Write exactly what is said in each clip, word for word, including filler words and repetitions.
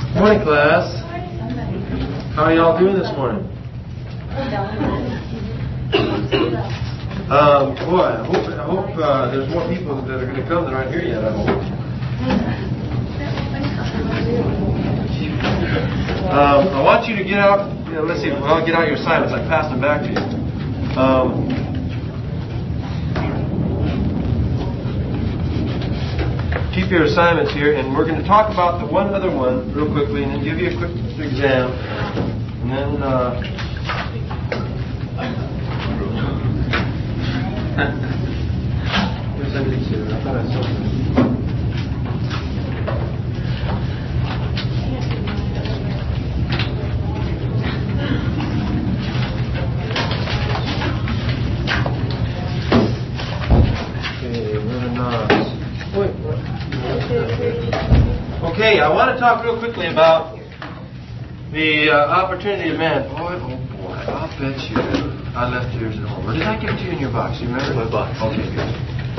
Morning, class. How are y'all doing this morning? Um, boy, I hope, I hope uh, there's more people that are going to come that aren't here yet, I hope. Um, I want you to get out, you know, let's see, well, get out your assignments. I passed them back to you. Um, keep your assignments here, and we're going to talk about the one other one real quickly, and then give you a quick exam, and then uh, where's everything here? I thought I saw something. Okay, I want to talk real quickly about the uh, opportunity of man. Boy, oh boy, I'll bet you I left yours at home. Or did I give it to you in your box? You remember? My box. Okay, good.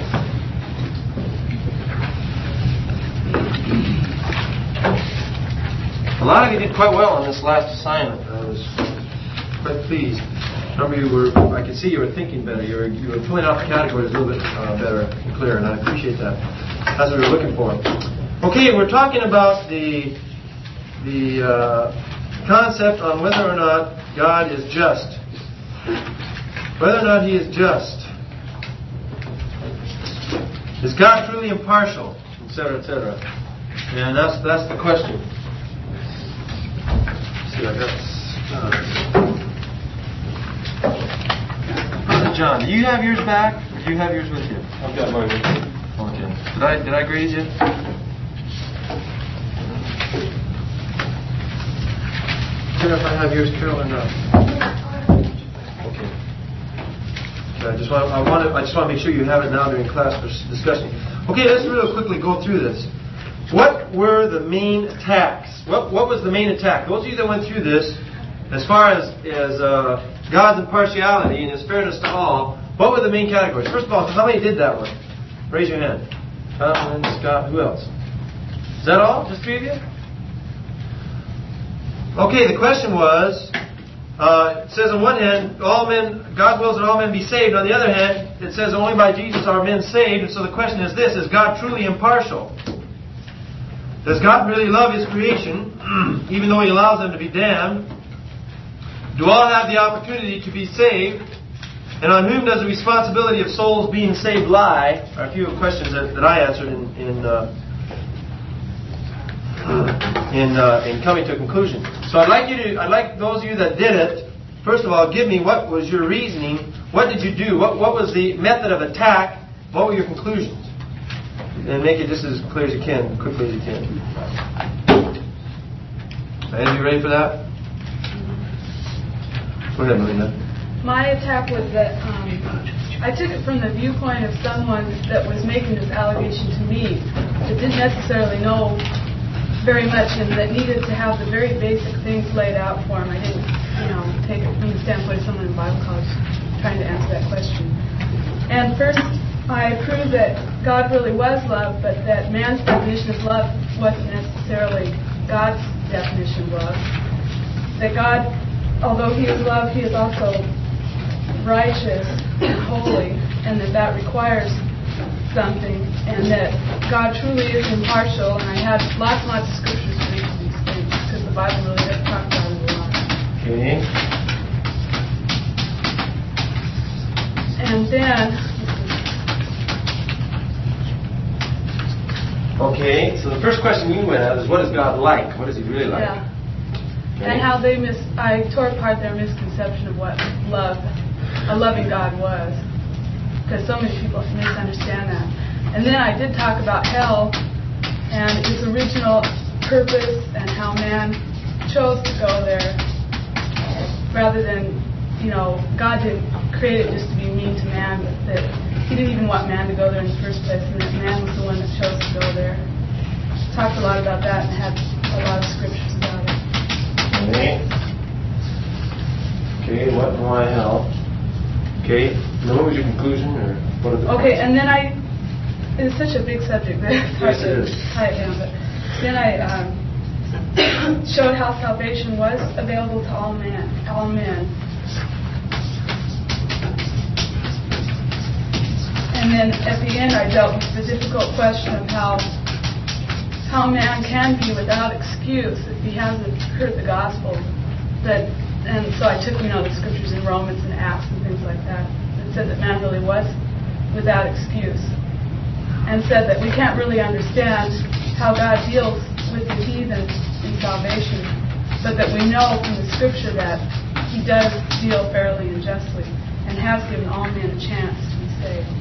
A lot of you did quite well on this last assignment. I was quite pleased. Some of you were, I could see you were thinking better. You were, you were pulling out the categories a little bit uh, better and clearer, and I appreciate that. That's what we were looking for. Okay, we're talking about the the uh, concept on whether or not God is just. Whether or not He is just. Is God truly impartial? Et cetera, et cetera. And that's that's the question. Let's see, I got. Uh, John, do you have yours back, or do you have yours with you? I've got mine with me. Okay. Did I did I grade you? I don't know if I have yours, Carol, or not. Okay. Okay. I just want I want to I just want to make sure you have it now during class for discussion. Okay, let's really quickly go through this. What were the main attacks? What what was the main attack? Those of you that went through this, as far as as uh, God's impartiality and His fairness to all, what were the main categories? First of all, how many did that one? Raise your hand. Tom, Scott, who else? Is that all? Just three of you? Okay, the question was, uh, it says on one hand, all men, God wills that all men be saved. On the other hand, it says only by Jesus are men saved. And so the question is this, is God truly impartial? Does God really love His creation, even though He allows them to be damned? Do all have the opportunity to be saved? And on whom does the responsibility of souls being saved lie? Are a few questions that, that I answered in in uh, in, uh, in coming to a conclusion. So I'd like you to, I'd like those of you that did it, first of all, give me what was your reasoning. What did you do? What what was the method of attack? What were your conclusions? And make it just as clear as you can, quickly as you can. Are you ready for that? Go ahead, Melinda. My attack was that um, I took it from the viewpoint of someone that was making this allegation to me that didn't necessarily know very much and that needed to have the very basic things laid out for him. I didn't, you know, take it from the standpoint of someone in Bible college trying to answer that question. And first, I proved that God really was love, but that man's definition of love wasn't necessarily God's definition of love. That God, although He is love, He is also righteous and holy, and that that requires something, and that God truly is impartial. And I had lots and lots of scriptures to read these things because the Bible really does talk about it a lot. Okay. And then, okay. So the first question you went at is, what is God like? What is He really like? yeah, Okay. and how they mis I tore apart their misconception of what love, a loving God was. Because so many people misunderstand that. And then I did talk about hell and its original purpose and how man chose to go there rather than, you know, God didn't create it just to be mean to man, but that He didn't even want man to go there in the first place, and that man was the one that chose to go there. Talked a lot about that and had a lot of scriptures about it. Okay. Okay, what and why hell? Okay. Now what was your conclusion, or what are the Okay, points? and then I, it's such a big subject that it's hard Yes, it to is. tie it down, but then I um, showed how salvation was available to all men, all men. And then at the end, I dealt with the difficult question of how how man can be without excuse if he hasn't heard the gospel. That, and so I took, you know, the scriptures in Romans and Acts and things like that. It said that man really was without excuse, and said that we can't really understand how God deals with the heathen in salvation, but that we know from the scripture that He does deal fairly and justly, and has given all men a chance to be saved.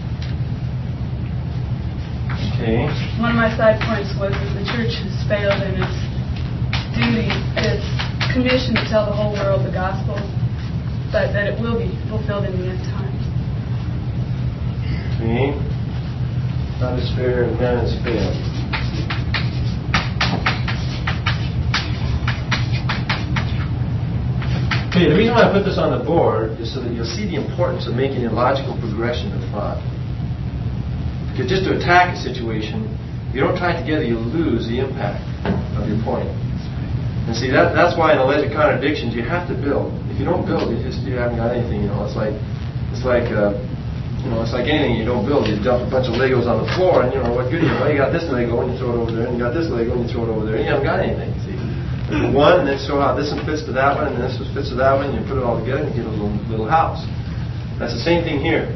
Okay. One of my side points was that the church has failed in its duty, its commission to tell the whole world the gospel, but that it will be fulfilled in the end times. Okay. God is fair and man is failed. Okay, the reason why I put this on the board is so that you'll see the importance of making a logical progression of thought. Because just to attack a situation, if you don't tie it together, you'll lose the impact of your point. And see, that that's why in alleged contradictions you have to build. If you don't build, you just you haven't got anything. You know, it's like it's like uh, you know, it's like anything you don't build. You dump a bunch of Legos on the floor, and you know what good? You know, you got this Lego and you throw it over there, and you got this Lego and you throw it over there, and you haven't got anything. See, there's one, and then show how this one fits to that one, and this one fits to that one, and you put it all together, and you get a little little house. That's the same thing here.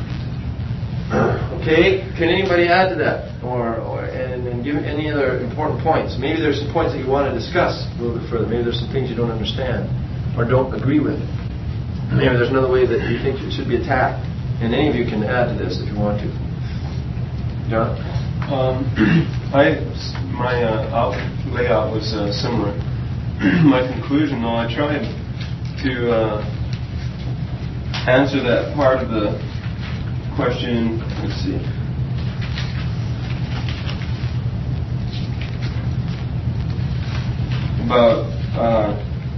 Okay, can anybody add to that, or, or and, and give any other important points? Maybe there's some points that you want to discuss a little bit further. Maybe there's some things you don't understand or don't agree with. Maybe there's another way that you think it should be attacked. And any of you can add to this if you want to. John? Um, I my uh, out, layout was uh, similar. My conclusion, though, I tried to uh, answer that part of the question. Let's see. About uh,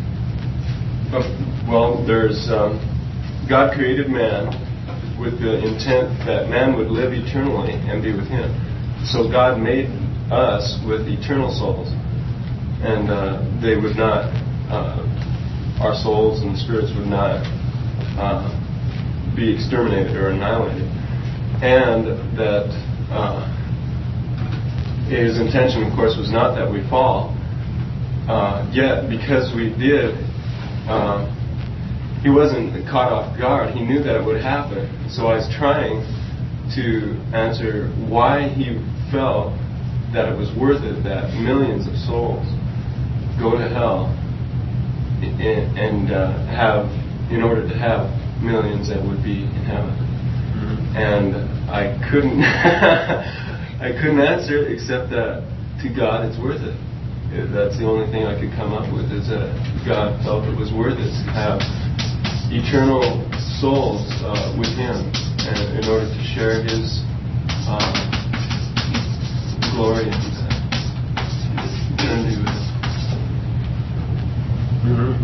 well, there's um, God created man with the intent that man would live eternally and be with Him. So God made us with eternal souls, and uh, they would not. Uh, our souls and spirits would not. Uh, be exterminated or annihilated, and that uh, His intention, of course, was not that we fall. Uh, yet, because we did, uh, He wasn't caught off guard. He knew that it would happen. So I was trying to answer why He felt that it was worth it that millions of souls go to hell and, and uh, have, in order to have millions that would be in heaven. Mm-hmm. And I couldn't I couldn't answer it except that to God it's worth it. That's the only thing I could come up with, is that God felt it was worth it to have eternal souls uh, with Him, and in order to share His uh, glory and eternity with Him. Mm-hmm.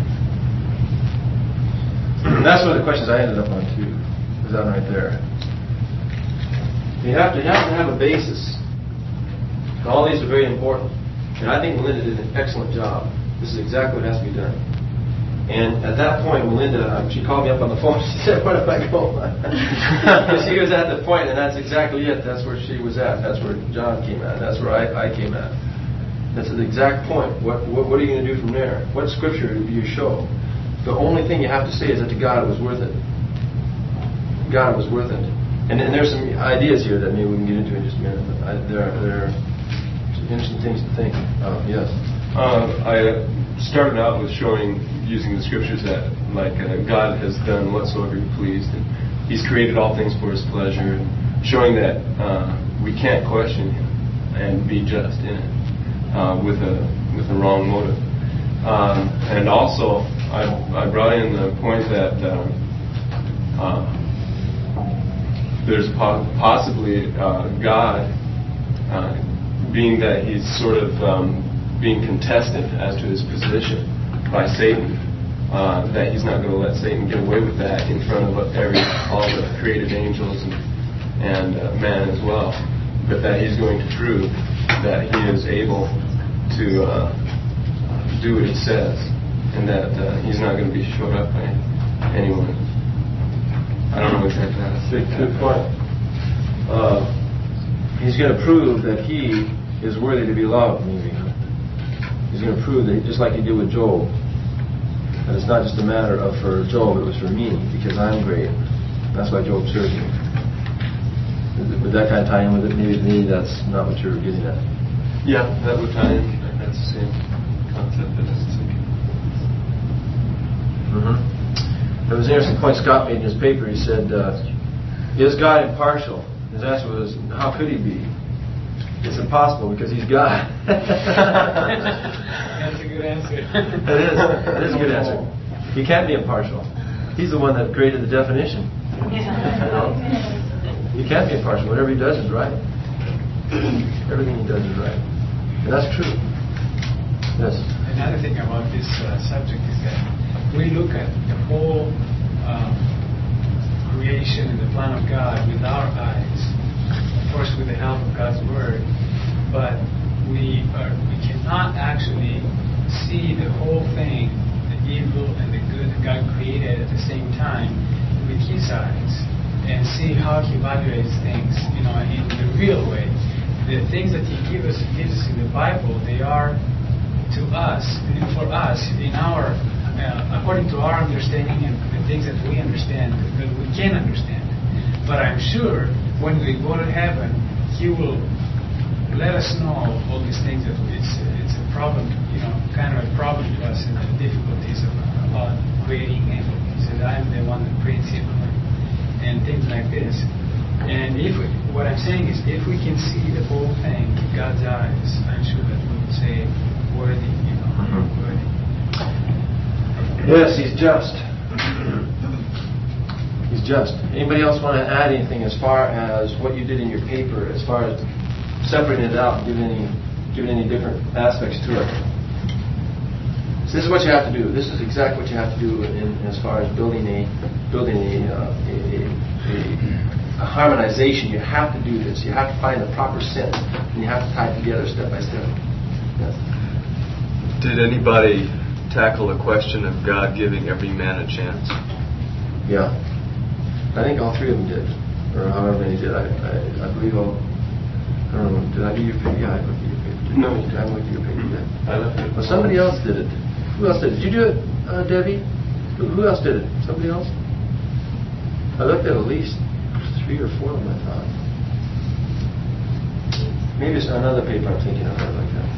That's one of the questions I ended up on too. Is that right there? You have to you have to have a basis. All these are very important, and I think Melinda did an excellent job. This is exactly what has to be done. And at that point, Melinda, she called me up on the phone. She said, "Where do I go?" She was at the point, and that's exactly it. That's where she was at. That's where John came at. That's where I, I came at. That's the exact point. What, what what are you going to do from there? What scripture do you show? The only thing you have to say is that to God it was worth it. God was worth it. And, and there's some ideas here that maybe we can get into in just a minute. But I, there, are, there are some interesting things to think of. Yes. Uh, I started out with showing, using the scriptures, that like uh, God has done whatsoever He pleased, and He's created all things for His pleasure, and showing that uh, we can't question Him and be just in it uh, with a with a wrong motive. Um, and also, I, I brought in the point that um, uh, there's po- possibly uh, God, uh, being that He's sort of um, being contested as to His position by Satan, uh, that He's not going to let Satan get away with that in front of every, all the created angels and, and uh, man as well, but that He's going to prove that He is able to uh, do what he says, and that uh, he's not going to be showed up by anyone. I don't know exactly how to say that. Good point. Uh, he's going to prove that he is worthy to be loved, maybe. He's going to prove that, just like he did with Job, that it's not just a matter of for Job, it was for me, because I'm great. That's why Job served me. Would that kind of tie in with it? Maybe, maybe that's not what you're getting at. Yeah, that would tie in. That's the same concept that it's thinking. Mm-hmm. There was an interesting point Scott made in his paper. He said, uh, is God impartial? His answer was, how could he be? It's impossible because he's God. That's a good answer. That is. That is a good answer. He can't be impartial. He's the one that created the definition. He can't be impartial. Whatever he does is right. Everything he does is right. And that's true. Yes. Another thing about this uh, subject is that we look at the whole um, creation and the plan of God with our eyes, of course with the help of God's Word, but we are, we cannot actually see the whole thing, the evil and the good that God created at the same time with His eyes, and see how He evaluates things, you know, in the real way. The things that He gives us, gives us in the Bible, they are to us, and for us, in our, uh, according to our understanding and the things that we understand, that we can understand. But I'm sure when we go to heaven, He will let us know all these things that it's it's a problem, you know, kind of a problem to us and the difficulties of, about creating evil. He said, I'm the one that creates evil, and things like this. And if we, what I'm saying is, if we can see the whole thing with God's eyes, I'm sure that we would say, worthy, you know, Mm-hmm. worthy. Yes, he's just. He's just. Anybody else want to add anything as far as what you did in your paper, as far as separating it out and giving any, giving any different aspects to it? So this is what you have to do. This is exactly what you have to do in, as far as building a building a, uh, a, a, a harmonization. You have to do this. You have to find the proper sense, and you have to tie it together step by step. Yes. Did anybody tackle the question of God giving every man a chance? Yeah. I think all three of them did, or however many did. I, I, I believe all. I don't know. Did I do your paper? Yeah, I looked at your paper. No. I looked at your paper. Yeah. I left it. Well, somebody else did it. Who else did it? Did you do it, uh, Debbie? Who, who else did it? Somebody else? I looked at at least three or four of them, I thought. Maybe it's another paper I'm thinking of like that.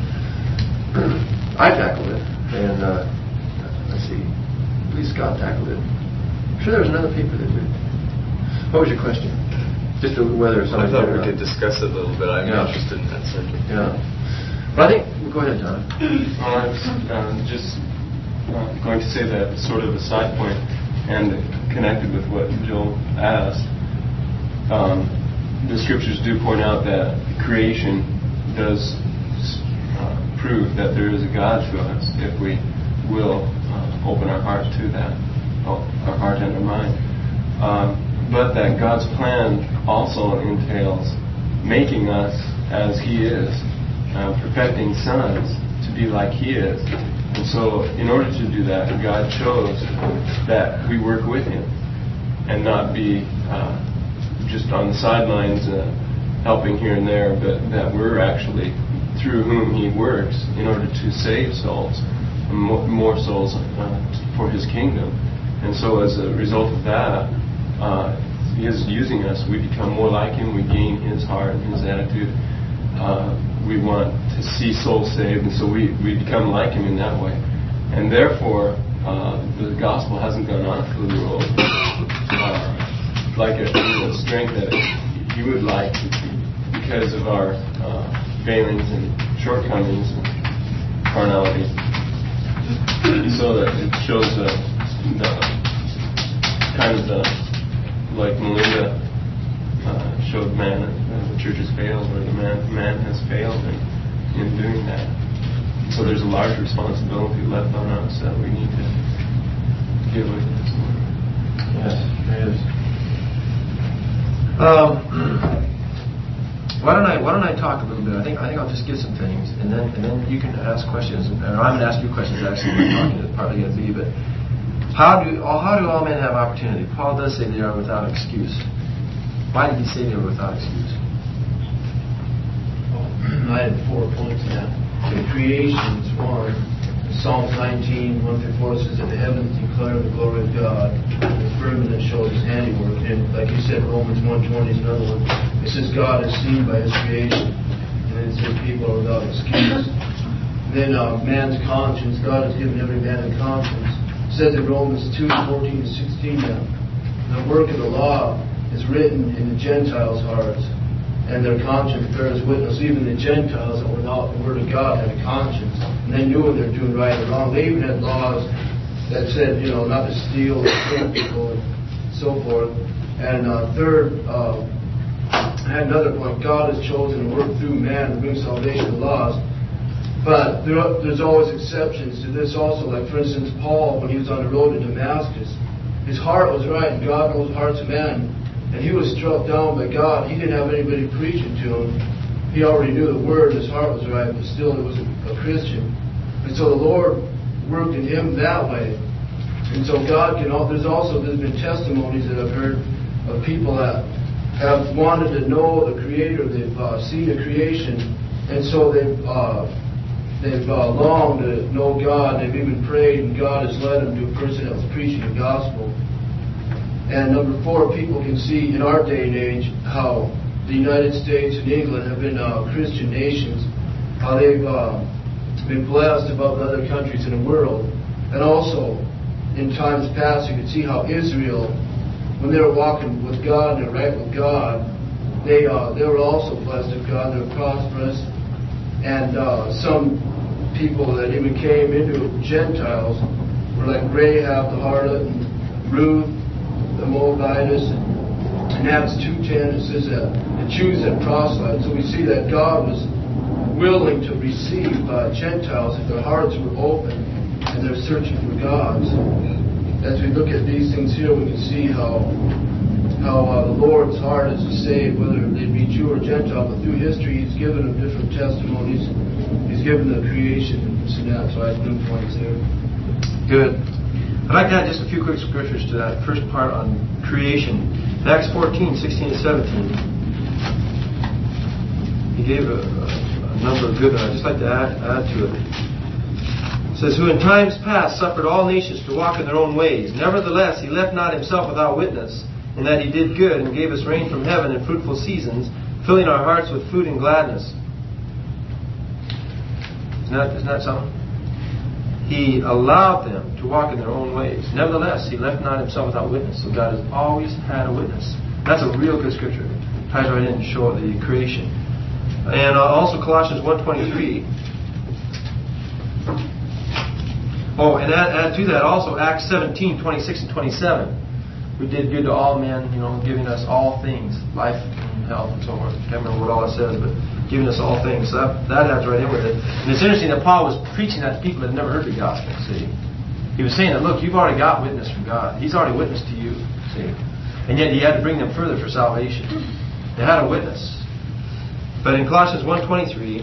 I tackled it, and uh, let's see. At least Scott tackled it. I'm sure there was another paper that did. What was your question? Just to, whether I somebody thought did or we not. could discuss it a little bit. I'm Yeah. interested in that subject. Yeah. But I think, go ahead, John. Well, I was uh, just uh, going to say that sort of a side point, and connected with what Joel asked. Um, the scriptures do point out that creation does uh, prove that there is a God to us if we will uh, open our heart to that, our heart and our mind. Um, but that God's plan also entails making us as He is, uh, perfecting sons to be like He is. And so in order to do that, God chose that we work with Him and not be uh, just on the sidelines uh, helping here and there, but that we're actually through whom He works in order to save souls, more, more souls uh, for His kingdom. And so as a result of that, uh, He is using us. We become more like Him. We gain His heart and His attitude. Uh, we want to see souls saved, and so we, we become like Him in that way. And therefore, uh, the gospel hasn't gone on through the world uh, like a, a strength that it, He would like, because of our uh, failings and shortcomings and carnality. So that it shows uh, the kind of the, like Melinda uh, showed man, uh, the church has failed, or the man man has failed in, in doing that. So there's a large responsibility left on us that we need to give with this one. Yes, there is. Um, Why don't I Why don't I talk a little bit? I think I think I'll just give some things, and then and then you can ask questions. And I'm going to ask you questions. Actually, we're talking is partly going to be, but how do all how do all men have opportunity? Paul does say they are without excuse. Why did he say they were without excuse? I had four points in that. The creation is one. Psalms nineteen, one through four says that the heavens declare the glory of God. The firmament shows His handiwork. And like you said, Romans one twenty is another one. It says God is seen by His creation. And then it says people are without excuse. Then uh, man's conscience. God has given every man a conscience. It says in Romans two, fourteen to sixteen now, the work of the law is written in the Gentiles' hearts, and their conscience bears witness. Even the Gentiles that were without the Word of God had a conscience, and they knew when they were doing right or wrong. They even had laws that said, you know, not to steal or kill people and so forth. And uh, third, uh, I had another point. God has chosen to work through man to bring salvation to lost. But there are, there's always exceptions to this also. Like, for instance, Paul, when he was on the road to Damascus, his heart was right, and God knows the hearts of men. And he was struck down by God. He didn't have anybody preaching to him. He already knew the Word. His heart was right, but still he was a, a Christian. And so the Lord worked in him that way. And so God can. There's also there's been testimonies that I've heard of people that have wanted to know the Creator. They've uh, seen the creation, and so they've uh, they've uh, longed to know God. They've even prayed, and God has led them to a person that was preaching the gospel. And number four, people can see in our day and age how the United States and England have been uh, Christian nations, how they've uh, been blessed above the other countries in the world. And also, in times past, you can see how Israel, when they were walking with God and they're right with God, they uh, they were also blessed of God. They were prosperous. And uh, some people that even came into Gentiles were like Rahab the harlot and Ruth the Moabitess, and Acts two ten it says that the Jews had proselyted. So we see that God was willing to receive uh, Gentiles if their hearts were open and they're searching for God. So as we look at these things here, we can see how how uh, the Lord's heart is to save, whether they be Jew or Gentile. But through history, He's given them different testimonies. He's given the creation and this and that. So I have no points there. Good. I'd like to add just a few quick scriptures to that first part on creation. In Acts fourteen, sixteen and seventeen, he gave a, a, a number of good ones. I'd just like to add, add to it. It says, who in times past suffered all nations to walk in their own ways. Nevertheless, He left not Himself without witness, in that He did good and gave us rain from heaven in fruitful seasons, filling our hearts with food and gladness. Isn't that, isn't that something? He allowed them to walk in their own ways. Nevertheless, He left not Himself without witness. So God has always had a witness. That's a real good scripture. It ties right in to show the creation. And uh, also Colossians one twenty-three. Oh, and add, add to that also Acts seventeen, twenty-six and twenty-seven. We did good to all men, you know, giving us all things, life and health and so forth. I can't remember what all it says, but giving us all things. So that, that adds right in with it. And it's interesting that Paul was preaching that to people that had never heard the gospel, see. He was saying that, look, you've already got witness from God. He's already witnessed to you, see. And yet he had to bring them further for salvation. They had a witness. But in Colossians one twenty-three,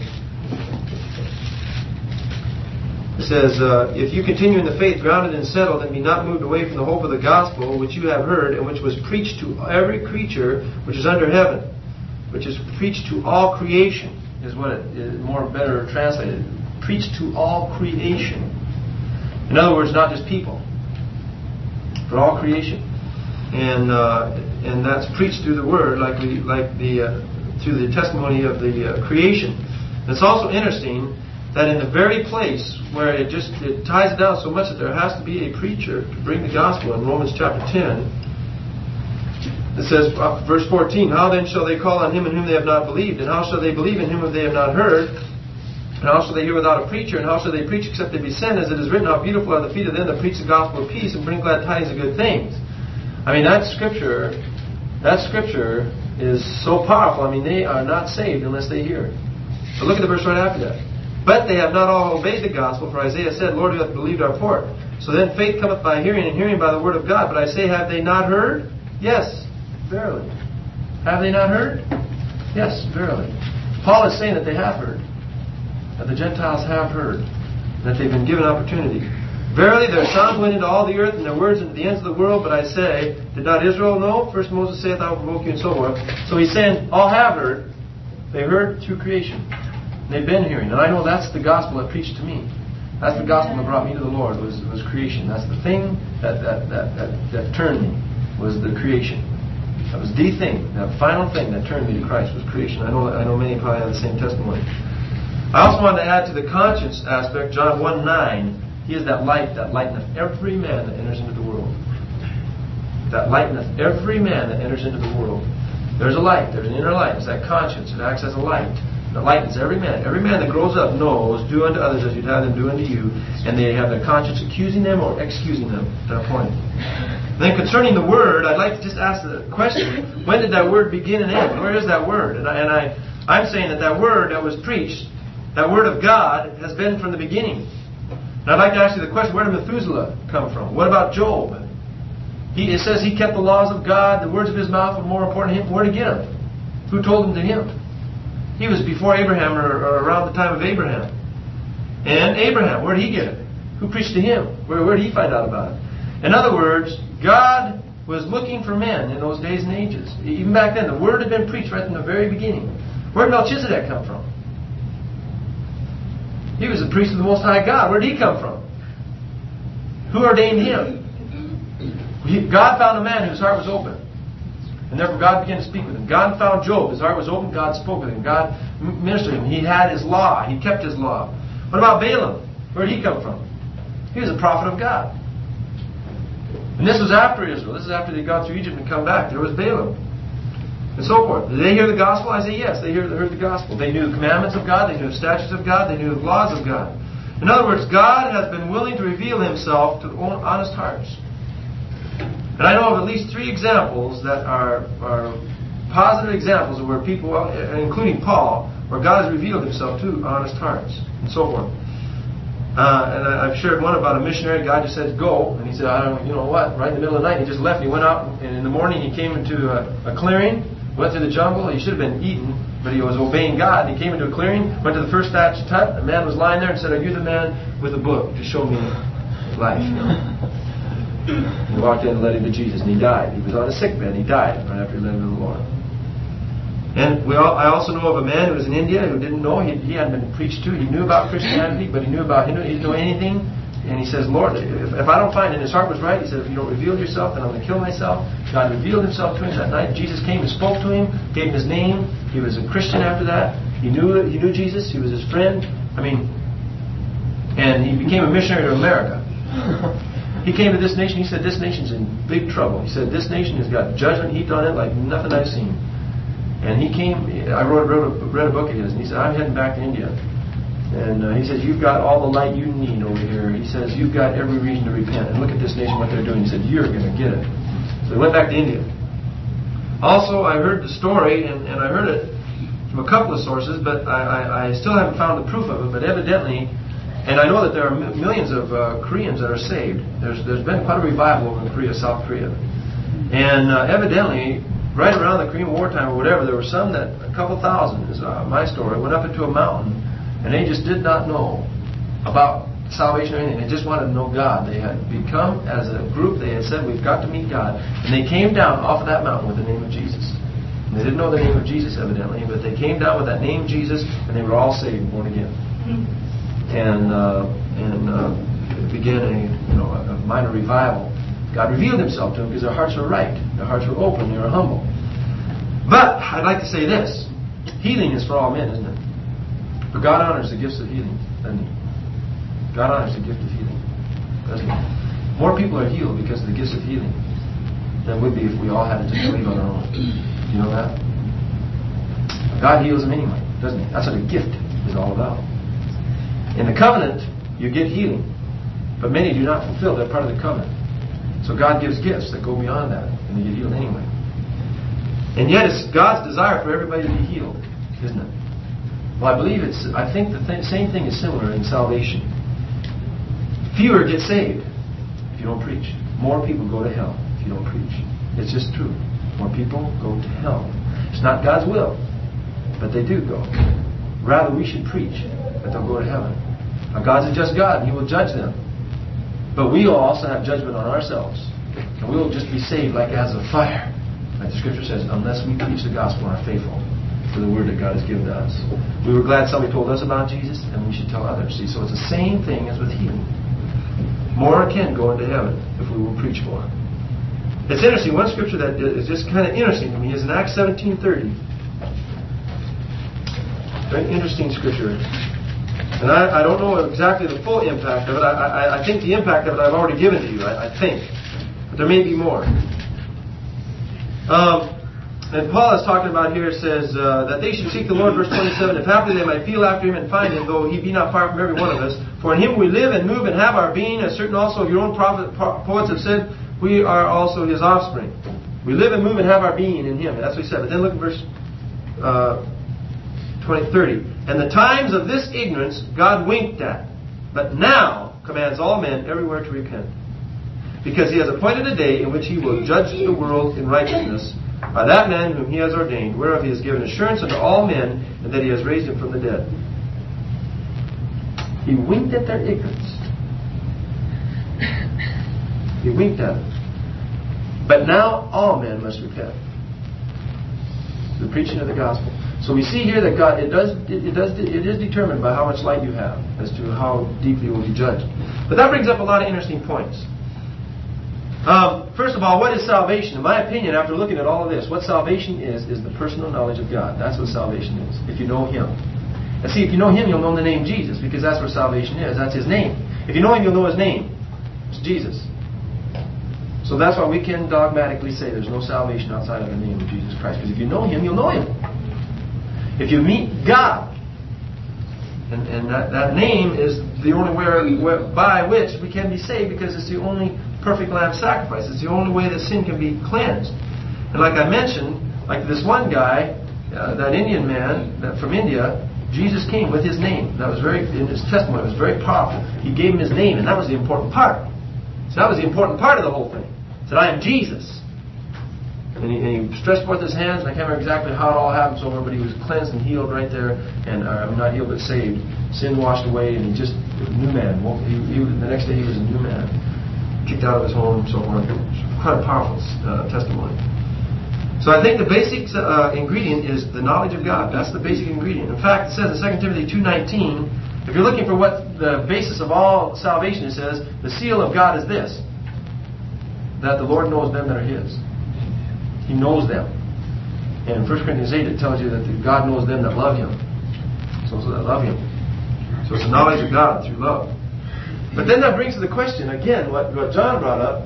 it says, uh, if you continue in the faith, grounded and settled, and be not moved away from the hope of the gospel, which you have heard, and which was preached to every creature which is under heaven, which is preached to all creation, is what it is more better translated. Preached to all creation. In other words, not just people, but all creation. And uh, and that's preached through the word, like we, like the uh, through the testimony of the uh, creation. And it's also interesting that in the very place where it just it ties it down so much that there has to be a preacher to bring the gospel in Romans chapter ten. It says, uh, verse fourteen, how then shall they call on Him in whom they have not believed? And how shall they believe in Him whom they have not heard? And how shall they hear without a preacher? And how shall they preach except they be sent? As it is written, how beautiful are the feet of them that preach the gospel of peace and bring glad tidings of good things. I mean, that scripture, that scripture is so powerful. I mean, they are not saved unless they hear it. But look at the verse right after that. But they have not all obeyed the gospel, for Isaiah said, Lord, who hath believed our report? So then faith cometh by hearing, and hearing by the word of God. But I say, have they not heard? Yes. Verily. Have they not heard? Yes, verily. Paul is saying that they have heard. That the Gentiles have heard. That they've been given opportunity. Verily, their sound went into all the earth, and their words into the ends of the world. But I say, did not Israel know? First Moses saith, I will provoke you, and so forth. So he's saying, all have heard. They heard through creation. They've been hearing. And I know that's the gospel that preached to me. That's the gospel that brought me to the Lord, was, was creation. That's the thing that, that, that, that, that turned me, was the creation. That was the thing, that final thing that turned me to Christ was creation. I know I know many probably have the same testimony. I also wanted to add to the conscience aspect, John one nine, He is that light that lighteneth every man that enters into the world. That lighteneth every man that enters into the world. There's a light, there's an inner light. It's that conscience. It acts as a light. It lightens every man. Every man that grows up knows, do unto others as you'd have them do unto you, and they have their conscience accusing them or excusing them to that point. Then concerning the Word, I'd like to just ask the question, when did that Word begin and end? Where is that Word? And, I, and I, I'm saying that that Word that was preached, that Word of God, has been from the beginning. And I'd like to ask you the question, where did Methuselah come from? What about Job? He, it says he kept the laws of God, the words of his mouth were more important to him. Where did he get them? Who told them to him? He was before Abraham or, or around the time of Abraham. And Abraham, where did he get it? Who preached to him? Where, where did he find out about it? In other words, God was looking for men in those days and ages. Even back then, the Word had been preached right from the very beginning. Where did Melchizedek come from? He was a priest of the Most High God. Where did he come from? Who ordained him? He, God found a man whose heart was open. And therefore God began to speak with him. God found Job. His heart was open. God spoke with him. God ministered to him. He had his law. He kept his law. What about Balaam? Where did he come from? He was a prophet of God. And this was after Israel. This is after they got through Egypt and come back. There was Balaam. And so forth. Did they hear the gospel? I say yes. They heard, they heard the gospel. They knew the commandments of God. They knew the statutes of God. They knew the laws of God. In other words, God has been willing to reveal Himself to honest hearts. And I know of at least three examples that are, are positive examples of where people, including Paul, where God has revealed Himself to honest hearts, and so forth. Uh, and I, I've shared one about a missionary. God just said, go. And he said, I don't, you know what, right in the middle of the night, he just left. He went out, and in the morning he came into a, a clearing, went through the jungle. He should have been eaten, but he was obeying God. He came into a clearing, went to the first thatched hut. A man was lying there and said, are you the man with the book to show me life? He walked in and led him to Jesus, and he died. He was on a sick bed. He died right after he led him to the Lord. And we all, I also know of a man who was in India who didn't know. He, he hadn't been preached to. He knew about Christianity, but he knew about Hindu. He didn't know anything. And he says, Lord, if, if I don't find it, and his heart was right, he said, if you don't reveal yourself, then I'm going to kill myself. God revealed Himself to him that night. Jesus came and spoke to him, gave him his name. He was a Christian after that. He knew he knew Jesus. He was his friend. I mean, and he became a missionary to America. He came to this nation. He said, this nation's in big trouble. He said, this nation has got judgment heaped on it like nothing I've seen. And he came, I wrote, wrote a, read a book of his, and he said, I'm heading back to India. And uh, he says, you've got all the light you need over here. He says, you've got every reason to repent. And look at this nation, what they're doing. He said, you're going to get it. So he went back to India. Also, I heard the story, and, and I heard it from a couple of sources, but I, I, I still haven't found the proof of it. But evidently, and I know that there are millions of uh, Koreans that are saved. There's There's been quite a revival over in Korea, South Korea. And uh, evidently, right around the Korean wartime or whatever, there were some that, a couple thousand, is uh, my story, went up into a mountain, and they just did not know about salvation or anything. They just wanted to know God. They had become, as a group, they had said, we've got to meet God. And they came down off of that mountain with the name of Jesus. And they didn't know the name of Jesus, evidently, but they came down with that name Jesus, and they were all saved, born again. And uh, and uh, it began a, you know, a minor revival. God revealed Himself to them because their hearts were right. Their hearts were open. They were humble. But I'd like to say this. Healing is for all men, isn't it? But God honors the gifts of healing, doesn't He? God honors the gift of healing, doesn't He? More people are healed because of the gifts of healing than would be if we all had to just believe on our own. Do you know that? God heals them anyway, doesn't He? That's what a gift is all about. In the covenant, you get healing, but many do not fulfill that part of the covenant. So God gives gifts that go beyond that, and they get healed anyway. And yet, it's God's desire for everybody to be healed, isn't it? Well, I believe it's. I think the th- same thing is similar in salvation. Fewer get saved if you don't preach. More people go to hell if you don't preach. It's just true. More people go to hell. It's not God's will. but they do go. Rather, we should preach that they'll go to heaven. Now, God's a just God, and He will judge them. But we will also have judgment on ourselves. And we will just be saved like as of fire. Like the Scripture says, unless we preach the gospel and are faithful to the word that God has given to us. We were glad somebody told us about Jesus, and we should tell others. See, so it's the same thing as with healing. More can go into heaven if we will preach more. It's interesting. One scripture that is just kind of interesting to me is in Acts seventeen thirty. Very interesting scripture. And I, I don't know exactly the full impact of it. I, I, I think the impact of it I've already given to you, I, I think. But there may be more. Um, and Paul is talking about here, says uh, that they should seek the Lord, verse twenty-seven, if haply they might feel after Him and find Him, though He be not far from every one of us. For in Him we live and move and have our being, as certain also of your own prophet, poets have said, we are also His offspring. We live and move and have our being in Him. That's what He said. But then look at verse uh, twenty, thirty. And the times of this ignorance God winked at, but now commands all men everywhere to repent. Because He has appointed a day in which He will judge the world in righteousness by that man whom He has ordained, whereof He has given assurance unto all men, and that He has raised Him from the dead. He winked at their ignorance. He winked at them. But now all men must repent. The preaching of the gospel. So we see here that God, it does, it does, it is determined by how much light you have as to how deeply you will be judged. But that brings up a lot of interesting points. Um, first of all, what is salvation? In my opinion, after looking at all of this, what salvation is, is the personal knowledge of God. That's what salvation is, if you know Him. And see, if you know Him, you'll know the name Jesus, because that's where salvation is. That's His name. If you know Him, you'll know His name. It's Jesus. So that's why we can dogmatically say there's no salvation outside of the name of Jesus Christ. Because if you know Him, you'll know Him. If you meet God, and, and that, that name is the only way by which we can be saved, because it's the only perfect lamb sacrifice. It's the only way that sin can be cleansed. And like I mentioned, like this one guy, uh, that Indian man that from India, Jesus came with His name. That was very, in his testimony, it was very powerful. He gave him His name, and that was the important part. So that was the important part of the whole thing. He said, I am Jesus. And he, and he stretched forth his hands, and I can't remember exactly how it all happened so far, but he was cleansed and healed right there, and uh, not healed but saved. Sin washed away, and he just, a new man. Well, he, he, the next day he was a new man. Kicked out of his home and so forth. It was quite a powerful uh, testimony. So I think the basic uh, ingredient is the knowledge of God. That's the basic ingredient. In fact, it says in Second Timothy two nineteen, if you're looking for what the basis of all salvation, it says, the seal of God is this, that the Lord knows them that are His. He knows them. And in First Corinthians eight, it tells you that God knows them that love Him. So, so that love Him. So it's the knowledge of God through love. But then that brings to the question, again, what, what John brought up.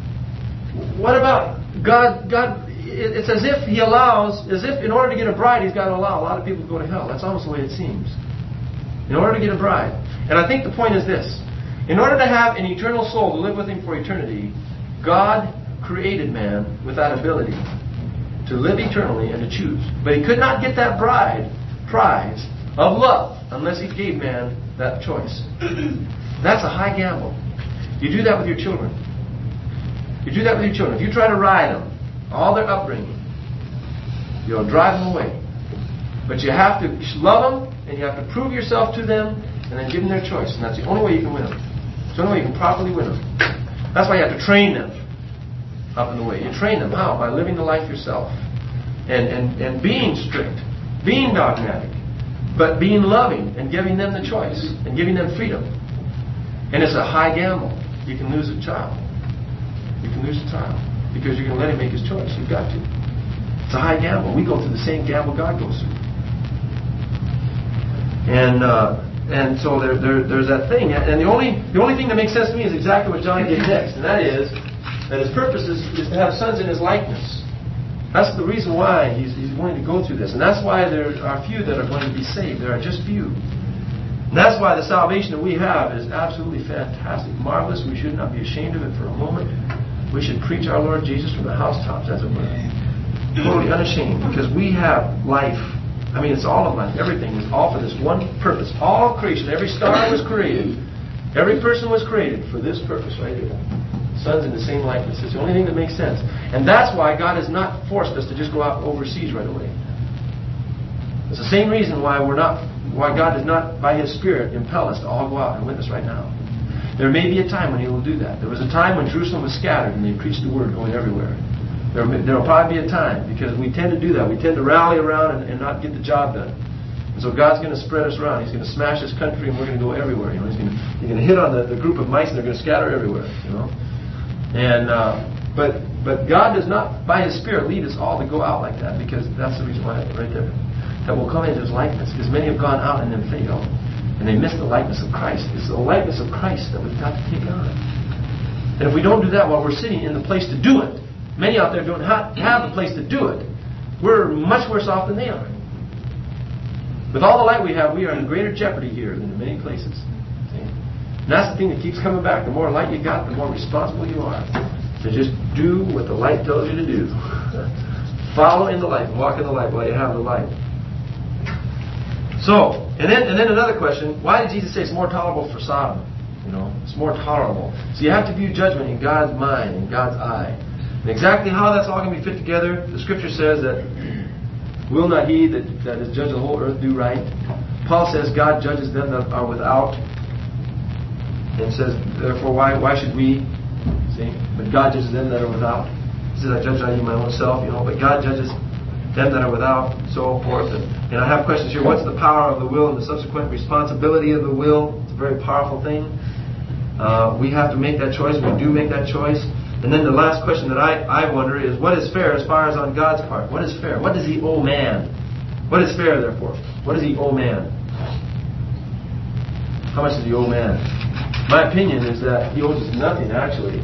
What about God? God, it's as if He allows, as if in order to get a bride, He's got to allow a lot of people to go to hell. That's almost the way it seems. In order to get a bride. And I think the point is this. In order to have an eternal soul to live with Him for eternity, God created man with that ability to live eternally and to choose. But He could not get that bride prize of love unless He gave man that choice. That's a high gamble. You do that with your children. You do that with your children. If you try to ride them, all their upbringing, you'll drive them away. But you have to love them, and you have to prove yourself to them, and then give them their choice. And that's the only way you can win them. It's the only way you can properly win them. That's why you have to train them up in the way. You train them. How? By living the life yourself. And, and, and being strict. Being dogmatic. But being loving and giving them the choice. And giving them freedom. And it's a high gamble. You can lose a child. You can lose a child. Because you're going to let him make his choice. You've got to. It's a high gamble. We go through the same gamble God goes through. And uh, and so there, there there's that thing. And the only the only thing that makes sense to me is exactly what John did next. And that is that his purpose is, is to have sons in his likeness. That's the reason why he's, he's going to go through this. And that's why there are few that are going to be saved. There are just few. And that's why the salvation that we have is absolutely fantastic, marvelous. We should not be ashamed of it for a moment. We should preach our Lord Jesus from the housetops, as it were. Totally unashamed, because we have life. I mean, it's all of life. Everything is all for this one purpose. All creation, every star was created. Every person was created for this purpose right here. Sons in the same likeness. It's the only thing that makes sense. And that's why God has not forced us to just go out overseas right away. It's the same reason why we're not, why God does not, by His Spirit, impel us to all go out and witness right now. There may be a time when He will do that. There was a time when Jerusalem was scattered and they preached the word going everywhere. There will probably be a time, because we tend to do that. We tend to rally around and, and not get the job done. And so God's going to spread us around. He's going to smash this country and we're going to go everywhere. You know, He's going to, He's going to hit on the, the group of mice and they're going to scatter everywhere. You know, and uh, but but God does not, by His Spirit, lead us all to go out like that, because that's the reason why right there. That will come into His likeness, because many have gone out and then failed, and they miss the likeness of Christ. It's the likeness of Christ that we've got to take on. And if we don't do that while we're sitting in the place to do it, many out there don't have the place to do it. We're much worse off than they are. With all the light we have, we are in greater jeopardy here than in many places. See? And that's the thing that keeps coming back. The more light you got, the more responsible you are to just do what the light tells you to do. Follow in the light, walk in the light while you have the light. So, and then and then another question, why did Jesus say it's more tolerable for Sodom? You know, it's more tolerable. So you have to view judgment in God's mind, in God's eye. And exactly how that's all going to be fit together, the Scripture says that will not He that, that is judge the whole earth do right? Paul says God judges them that are without, and says, therefore, why why should we? See? But God judges them that are without. He says, I judge not even my own self, you know, but God judges them that are without, so forth. And, and I have questions here. What's the power of the will and the subsequent responsibility of the will? It's a very powerful thing. Uh, we have to make that choice. We do make that choice. And then the last question that I, I wonder is, what is fair as far as on God's part? What is fair? What does He owe man? What is fair, therefore? What does He owe man? How much does He owe man? My opinion is that He owes us nothing, actually.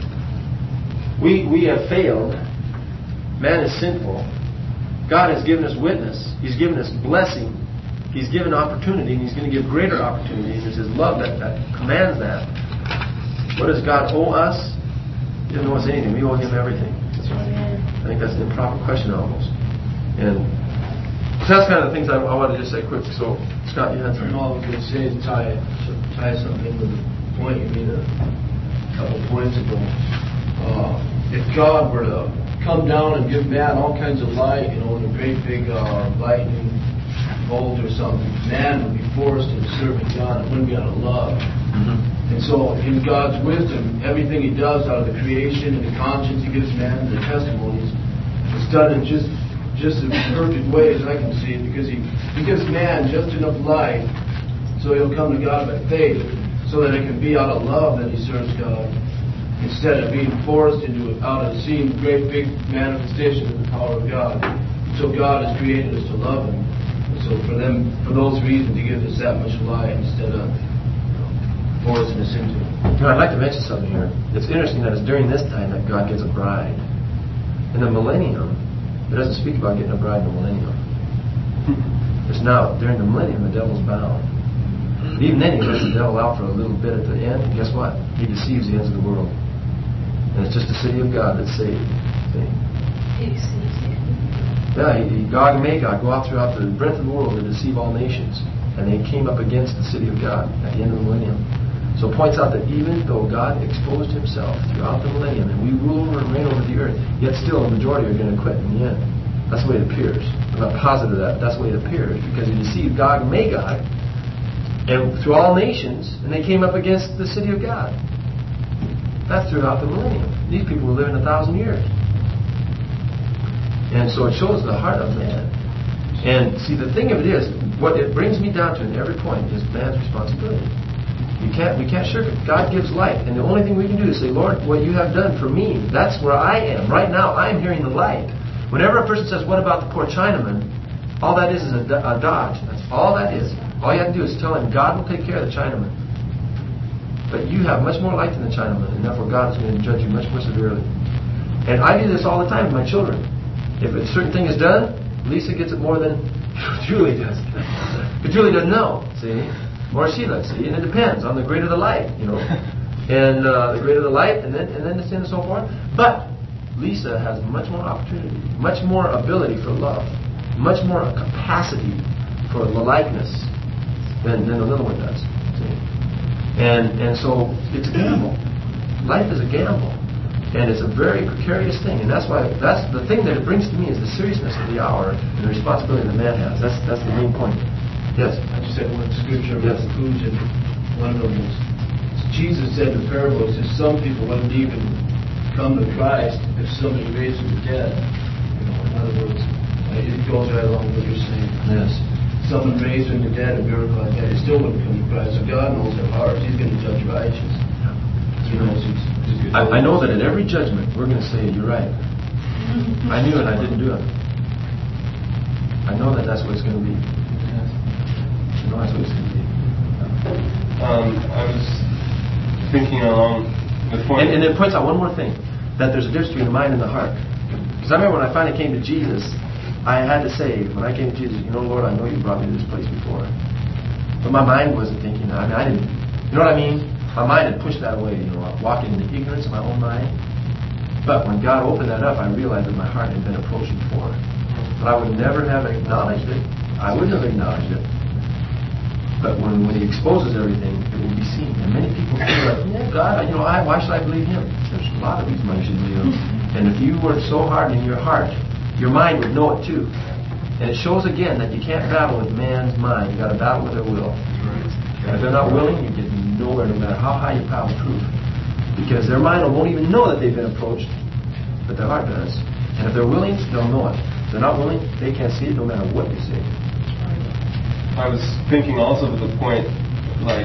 We, we have failed. Man is sinful. God has given us witness. He's given us blessing. He's given opportunity, and He's going to give greater opportunity. It's His love that, that commands that. What does God owe us? He doesn't owe us anything. We owe Him everything. I think that's an improper question almost. And so that's kind of the things I, I wanted to just say quick. So, Scott, you had something? All I was going to say is tie, tie something with the point you made a couple points ago. Uh, if God were to come down and give man all kinds of light, you know, in a great big uh, lightning bolt or something, man would be forced into serving God. It wouldn't be out of love. Mm-hmm. And so, in God's wisdom, everything He does out of the creation and the conscience He gives man and the testimonies, it's done in just just a perfect way as I can see it, because He, he gives man just enough light so he'll come to God by faith, so that it can be out of love that he serves God, instead of being forced into out of seeing great big manifestation of the power of God. So God has created us to love Him. So for them, for those reasons, He gives us that much light instead of forcing us into it. You know, I'd like to mention something here. It's interesting that it's during this time that God gives a bride. In the millennium, it doesn't speak about getting a bride in the millennium. It's now, during the millennium, the devil's bound. But even then, He lets the devil out for a little bit at the end, and guess what? He deceives the ends of the world. And it's just the city of God that's saved. See? He deceives you. Yeah, he, he, Gog and Magog go out throughout the breadth of the world to deceive all nations. And they came up against the city of God at the end of the millennium. So it points out that even though God exposed Himself throughout the millennium, and we rule over and reign over the earth, yet still the majority are going to quit in the end. That's the way it appears. I'm not positive of that, but that's the way it appears, because He deceived Gog and Magog and through all nations, and they came up against the city of God. That's throughout the millennium. These people were living a thousand years. And so it shows the heart of man. And see, the thing of it is, what it brings me down to in every point is man's responsibility. You can't, we can't shirk it. God gives light, and the only thing we can do is say, Lord, what You have done for me, that's where I am. Right now, I'm hearing the light. Whenever a person says, what about the poor Chinaman? All that is is a, a dodge. That's all that is. All you have to do is tell him God will take care of the Chinaman. But you have much more light than the Chinaman, and therefore God is going to judge you much more severely. And I do this all the time with my children. If a certain thing is done, Lisa gets it more than Julie does. But Julie doesn't know, see? Or Sheila, see? And it depends on the greater the light, you know. And uh, the greater the light, and then and then the sin and so forth. But Lisa has much more opportunity, much more ability for love, much more capacity for the likeness than, than the little one does. See? And and so it's a gamble. Life is a gamble. And it's a very precarious thing, and that's why that's the thing that it brings to me is the seriousness of the hour and the responsibility that man has. That's that's the main point. Yes. I just said one scripture Yes. about conclusion. One of them was Jesus said in the parable, he says some people wouldn't even come to Christ if somebody raised from the dead. You know, in other words, uh, it goes right along with what you're saying. Yes. Someone raised from the dead, a miracle like that, he still wouldn't come to Christ. So God knows their hearts. He's going to judge righteous. He knows he's, he's I, I know that at every judgment we're going to say, "You're right. I knew it. I didn't do it." I know that that's what it's going to be. I know that's what it's going to be. Um, I was thinking along the point. And, and it points out one more thing, that there's a difference between the mind and the heart. Because I remember when I finally came to Jesus, I had to say, when I came to Jesus, you know, Lord, I know you brought me to this place before. But my mind wasn't thinking, I mean, I didn't, you know what I mean? My mind had pushed that away, you know, walking in the ignorance of my own mind. But when God opened that up, I realized that my heart had been approached before. But I would never have acknowledged it. I wouldn't have acknowledged it. But when, when He exposes everything, it will be seen. And many people feel like, yeah, God, you know, I, why should I believe Him? There's a lot of reasons why you should believe Him. And if you were so hardened in your heart, your mind would know it too. And it shows again that you can't battle with man's mind. You've got to battle with their will. And if they're not willing, you get nowhere no matter how high you pile proof. Because their mind won't even know that they've been approached, but their heart does. And if they're willing, they'll know it. If they're not willing, they can't see it no matter what you say. I was thinking also to the point, like,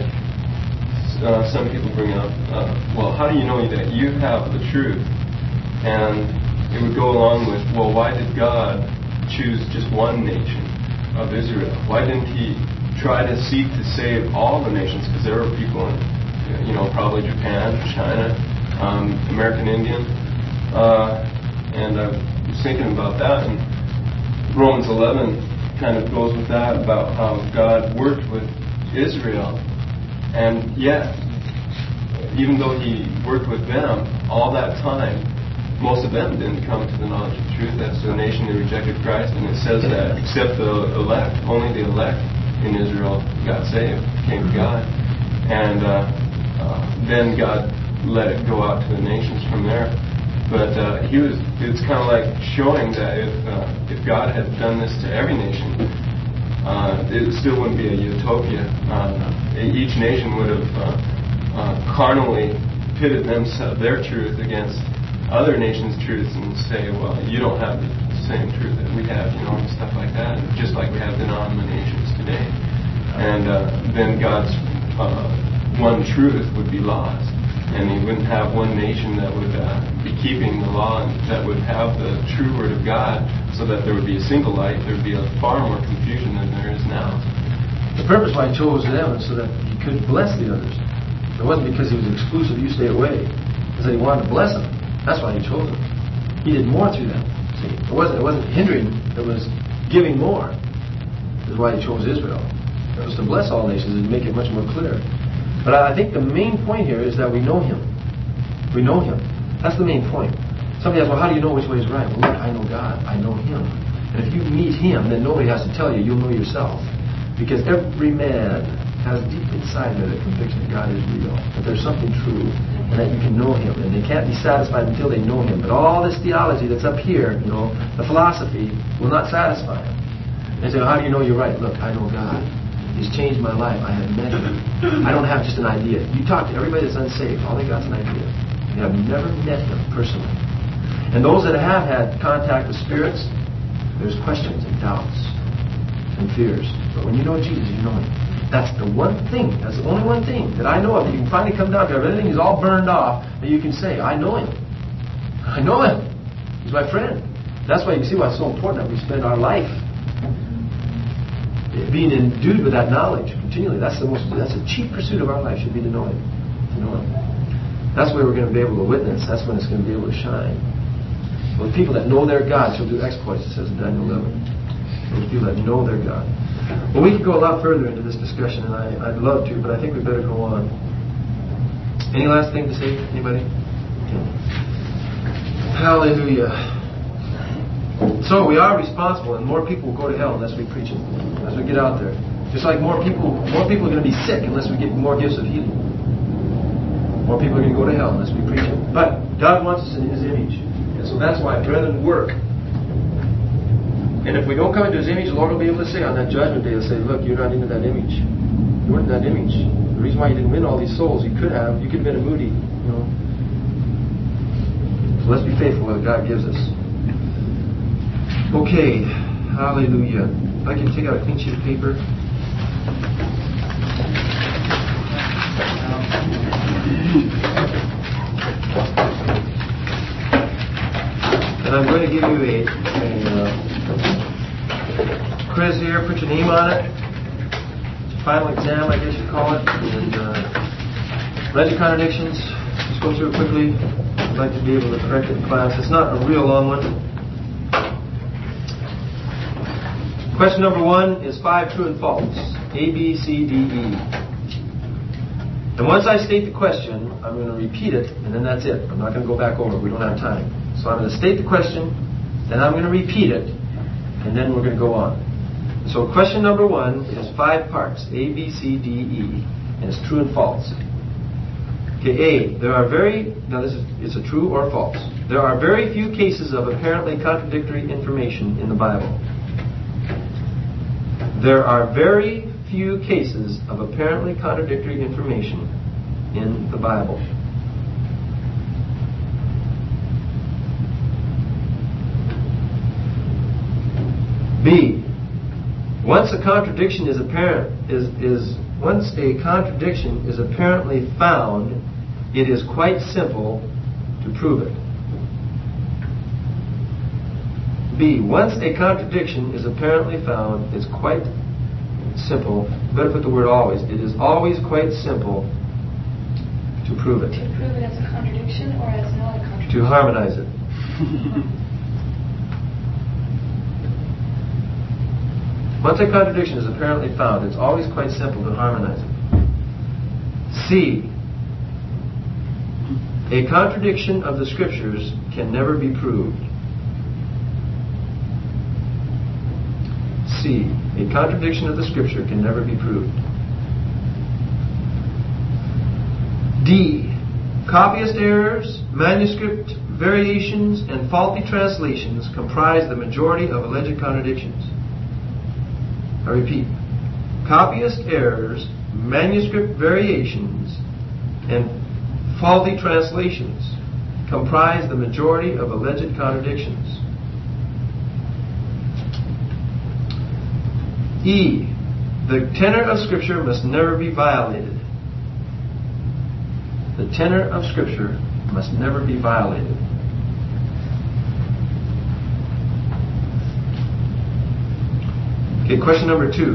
uh, some people bring up, uh, well, how do you know that you have the truth? And it would go along with, well, why did God choose just one nation of Israel? Why didn't He try to seek to save all the nations? Because there were people in, you know, probably Japan, China, um, American Indian. Uh, and I was thinking about that, and Romans eleven kind of goes with that about how God worked with Israel, and yet, even though He worked with them all that time, most of them didn't come to the knowledge of truth. That's the nation that rejected Christ, and it says that except the elect, only the elect in Israel got saved, came to God, and uh, uh, then God let it go out to the nations from there. But uh, he was, it's kind of like showing that if uh, if God had done this to every nation, uh, it still wouldn't be a utopia. Uh, each nation would have uh, uh, carnally pitted themselves, their truth against other nations' truths and say, well, you don't have the same truth that we have, you know, and stuff like that, just like we have denominations today. And uh, then God's uh, one truth would be lost. And He wouldn't have one nation that would uh, be keeping the law and that would have the true Word of God, so that there would be a single light. There would be a far more confusion than there is now. The purpose why He chose them is so that He could bless the others. It wasn't because He was exclusive, you stay away. It's that He wanted to bless them. That's why He chose them. He did more through them. See, it wasn't it wasn't hindering. It was giving more. That's why He chose Israel. It was to bless all nations and make it much more clear. But I think the main point here is that we know Him. We know Him. That's the main point. Somebody asks, well, how do you know which way is right? Well, look, I know God. I know Him. And if you meet Him, then nobody has to tell you. You'll know yourself. Because every man has deep inside there the conviction that God is real, that there's something true, and that you can know Him. And they can't be satisfied until they know Him. But all this theology that's up here, you know, the philosophy, will not satisfy them. They say, well, how do you know you're right? Look, I know God. He's changed my life. I have met Him. I don't have just an idea. You talk to everybody that's unsaved. All they got is an idea. You have never met Him personally. And those that have had contact with spirits, there's questions and doubts and fears. But when you know Jesus, you know Him. That's the one thing. That's the only one thing that I know of. You can finally come down to everything is all burned off, that you can say, I know Him. I know Him. He's my friend. That's why you see why it's so important that we spend our life being endued with that knowledge continually. That's the most. That's a chief pursuit of our life. Should be to know Him. To know Him. That's where we're going to be able to witness. That's when it's going to be able to shine. Well, the people that know their God shall do exploits. It says in Daniel eleven. Those people that know their God. Well, we could go a lot further into this discussion, and I, I'd love to, but I think we better go on. Any last thing to say? Anybody? Hallelujah. So we are responsible, and more people will go to hell unless we preach it. As we get out there, just like more people, more people are going to be sick unless we get more gifts of healing. More people are going to go to hell unless we preach it. But God wants us in His image. And so that's why brethren work. And if we don't come into His image, the Lord will be able to say on that judgment day, He'll say, look, you're not into that image. You weren't in that image. The reason why you didn't win all these souls, you could have, you could have been a Moody, you know. So let's be faithful to what God gives us. Okay, hallelujah. If I can take out a clean sheet of paper. And I'm going to give you a, a uh, quiz here. Put your name on it. Final exam, I guess you call it. And uh, alleged contradictions. Just go through it quickly. I'd like to be able to correct it in class. It's not a real long one. Question number one is five true and false. A, B, C, D, E. And once I state the question, I'm going to repeat it, and then that's it. I'm not going to go back over it. We don't have time. So I'm going to state the question, then I'm going to repeat it, and then we're going to go on. So question number one is five parts, A, B, C, D, E, and it's true and false. Okay, A, there are very, now this is, it's a true or false. There are very few cases of apparently contradictory information in the Bible. There are very few cases of apparently contradictory information in the Bible. B, once a contradiction is apparent, is, is once a contradiction is apparently found, it is quite simple to prove it. B, once a contradiction is apparently found, it's quite simple. Better put the word always. It is always quite simple to prove it. To prove it as a contradiction or as not a contradiction? To harmonize it. Once a contradiction is apparently found, it's always quite simple to harmonize it. C, a contradiction of the Scriptures can never be proved. C, a contradiction of the Scripture can never be proved. D, copyist errors, manuscript variations, and faulty translations comprise the majority of alleged contradictions. I repeat, copyist errors, manuscript variations, and faulty translations comprise the majority of alleged contradictions. E, the tenor of Scripture must never be violated. The tenor of Scripture must never be violated. Okay, question number two.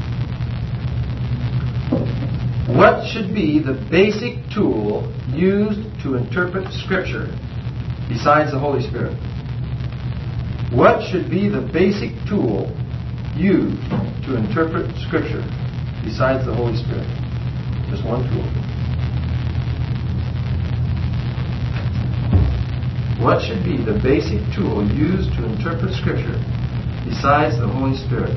What should be the basic tool used to interpret Scripture besides the Holy Spirit? What should be the basic tool used to interpret Scripture besides the Holy Spirit? Just one tool. What should be the basic tool used to interpret Scripture besides the Holy Spirit?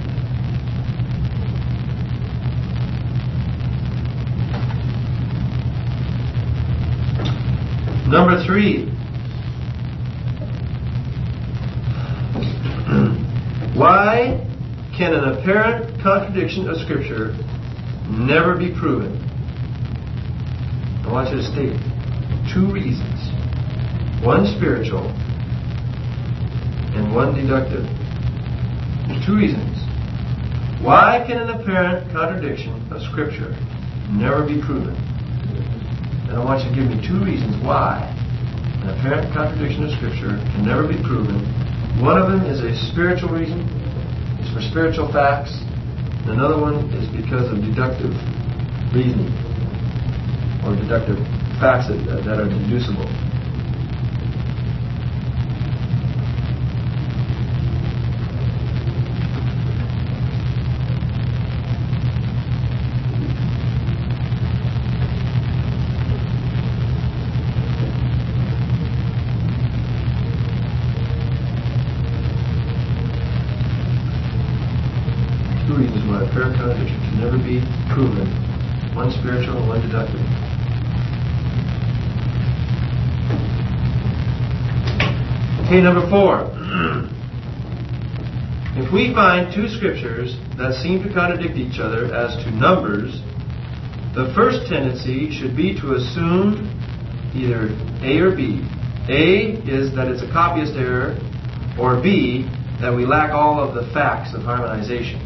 Number three. Why can an apparent contradiction of Scripture never be proven? I want you to state two reasons. One spiritual and one deductive. Two reasons. Why can an apparent contradiction of Scripture never be proven? And I want you to give me two reasons why an apparent contradiction of Scripture can never be proven. One of them is a spiritual reason. It's for spiritual facts. And another one is because of deductive reasoning or deductive facts that, that are deducible. Apparent contradiction can never be proven. One spiritual and one deductive. Okay, number four. If we find two scriptures that seem to contradict each other as to numbers, the first tendency should be to assume either A or B. A is that it's a copyist error, or B, that we lack all of the facts of harmonization.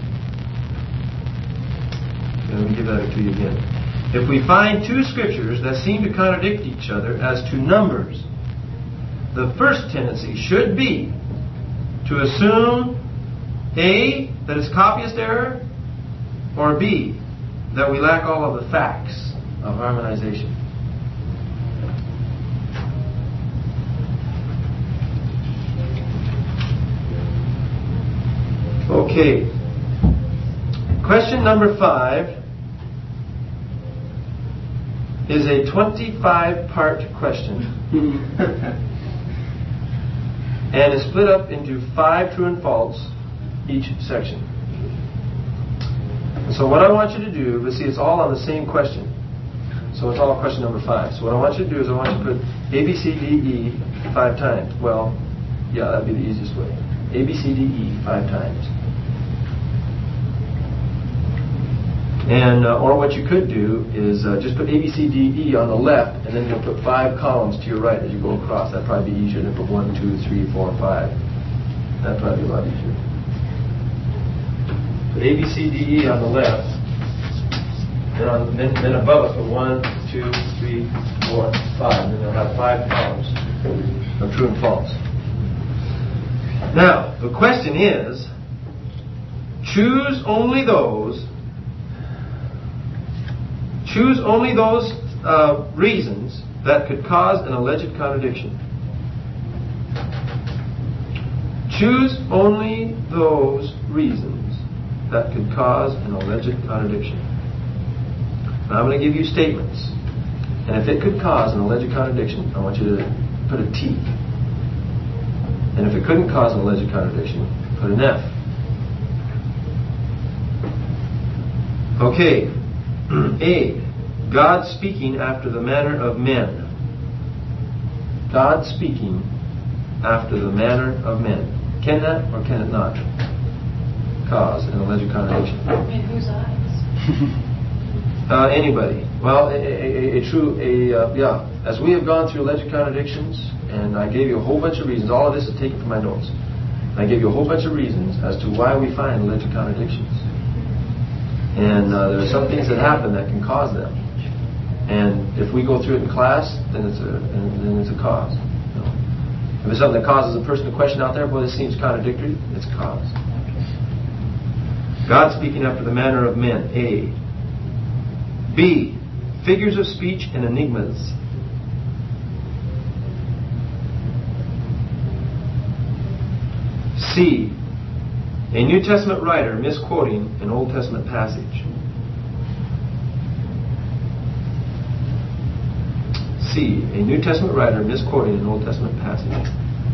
Okay, let me give that to you again. If we find two scriptures that seem to contradict each other as to numbers, the first tendency should be to assume A, that it's copyist error, or B, that we lack all of the facts of harmonization. Okay. Question number five is a twenty-five part question and is split up into five true and false each section. So what I want you to do, but see, it's all on the same question. So it's all question number five. So what I want you to do is I want you to put A, B, C, D, E five times. Well, yeah, that'd be the easiest way. A, B, C, D, E five times. And uh, or what you could do is uh, just put A, B, C, D, E on the left, and then you'll put five columns to your right as you go across. That'd probably be easier than put one, two, three, four, five. That'd probably be a lot easier. Put A, B, C, D, E on the left, and on, then, then above it put one, two, three, four, five. And then you'll have five columns of true and false. Now, the question is, choose only those Choose only those uh, reasons that could cause an alleged contradiction. Choose only those reasons that could cause an alleged contradiction. Now I'm going to give you statements. And if it could cause an alleged contradiction, I want you to put a T. And if it couldn't cause an alleged contradiction, put an F. Okay. A. God speaking after the manner of men. God speaking after the manner of men. Can that or can it not cause an alleged contradiction? In whose eyes? uh, anybody. Well, a, a, a true, a uh, yeah. As we have gone through alleged contradictions, and I gave you a whole bunch of reasons. All of this is taken from my notes. I gave you a whole bunch of reasons as to why we find alleged contradictions. And uh, there are some things that happen that can cause them. And if we go through it in class, then it's a then it's a cause. You know? If it's something that causes a person to question out there, boy, this seems contradictory, it's a cause. God speaking after the manner of men. A. B. Figures of speech and enigmas. C. A New Testament writer misquoting an Old Testament passage. C. A New Testament writer misquoting an Old Testament passage.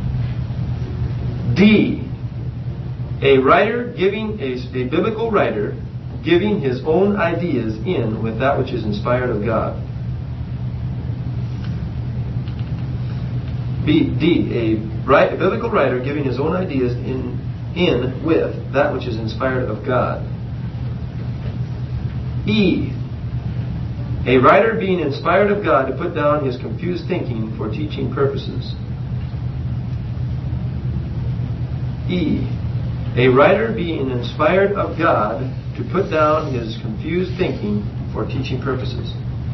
D. A writer giving a, a biblical writer giving his own ideas in with that which is inspired of God. B. D. A, right, a biblical writer giving his own ideas in in with that which is inspired of God. E. A writer being inspired of God to put down his confused thinking for teaching purposes. E. A writer being inspired of God to put down his confused thinking for teaching purposes.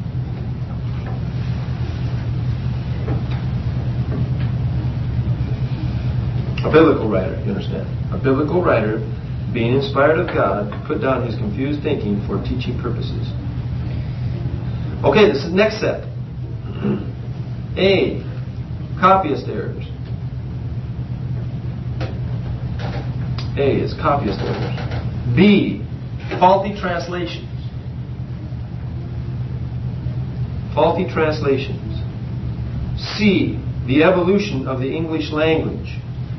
A biblical writer, you understand? A biblical writer being inspired of God to put down his confused thinking for teaching purposes. Okay, this is the next set. A. Copyist errors. A is copyist errors. B. Faulty translations. Faulty translations. C. The evolution of the English language.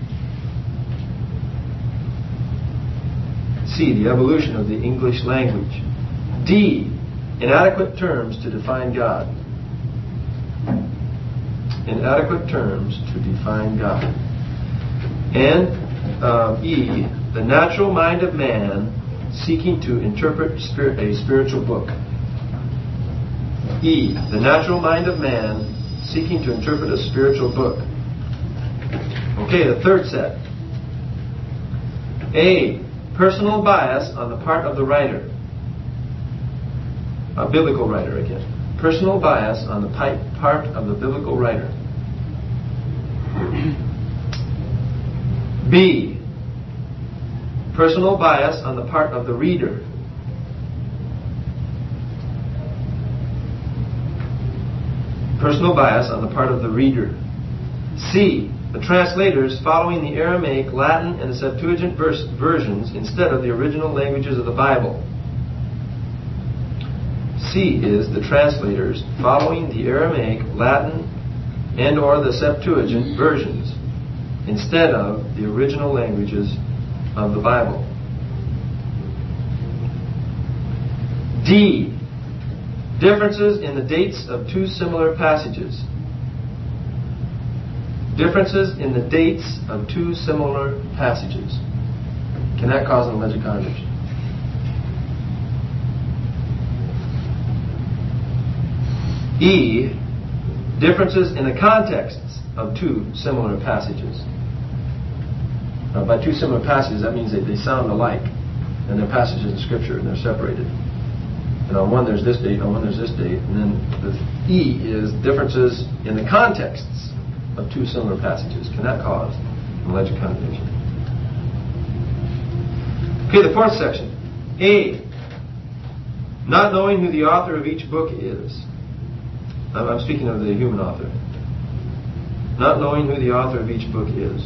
C. The evolution of the English language. D. Inadequate terms to define God. Inadequate terms to define God. And uh, E, the natural mind of man seeking to interpret spirit, a spiritual book. E, the natural mind of man seeking to interpret a spiritual book. Okay, the third set. A, personal bias on the part of the writer. A biblical writer again. Personal bias on the part of the biblical writer. B, personal bias on the part of the reader. Personal bias on the part of the reader. C, the translators following the Aramaic, Latin, and the Septuagint verse, versions instead of the original languages of the Bible. C is the translators following the Aramaic, Latin, and or the Septuagint versions instead of the original languages of the Bible. D, differences in the dates of two similar passages. Differences in the dates of two similar passages. Can that cause an alleged contradiction? E, differences in the contexts of two similar passages. Now, by two similar passages, that means that they sound alike, and they're passages in Scripture, and they're separated. And on one there's this date, on one there's this date, and then the E is differences in the contexts of two similar passages. Can that cause an alleged contradiction? Okay, the fourth section. A, not knowing who the author of each book is. I'm speaking of the human author. Not knowing who the author of each book is.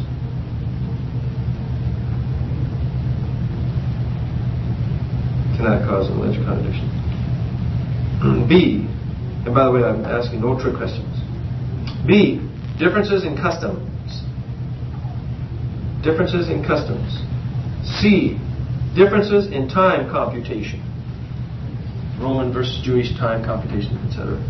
Can that cause an alleged contradiction? B, and by the way, I'm asking no trick questions. B, differences in customs. Differences in customs. C, differences in time computation. Roman versus Jewish time computation, et cetera.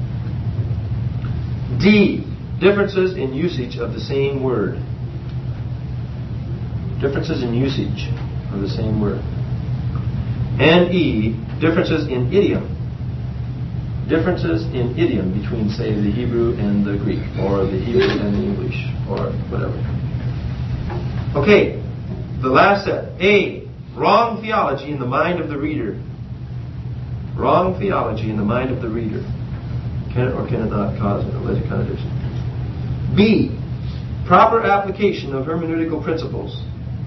D, differences in usage of the same word. Differences in usage of the same word. And E, differences in idiom. Differences in idiom between, say, the Hebrew and the Greek, or the Hebrew and the English, or whatever. Okay, the last set. A, wrong theology in the mind of the reader. Wrong theology in the mind of the reader. Can it or can it not cause an alleged contradiction? B, proper application of hermeneutical principles.